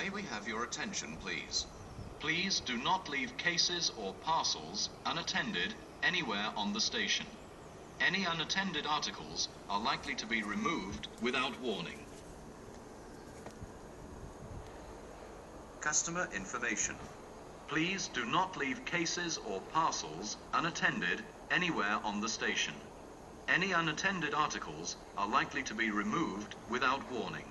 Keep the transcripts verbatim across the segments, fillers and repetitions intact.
May we have your attention, please? Please do not leave cases or parcels unattended anywhere on the station. Any unattended articles are likely to be removed without warning. Customer information. Please do not leave cases or parcels unattended anywhere on the station. Any unattended articles are likely to be removed without warning.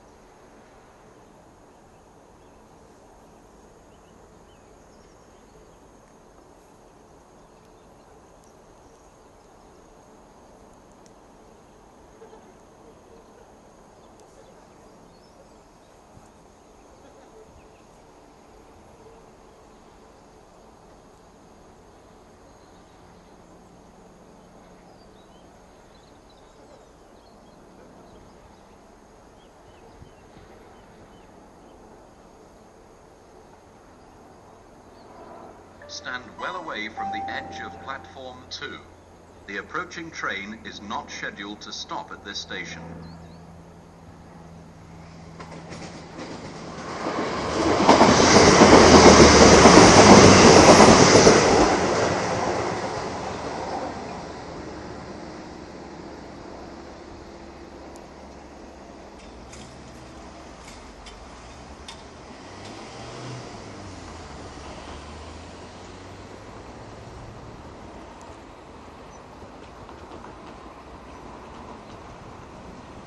Stand well away from the edge of platform two. The approaching train is not scheduled to stop at this station.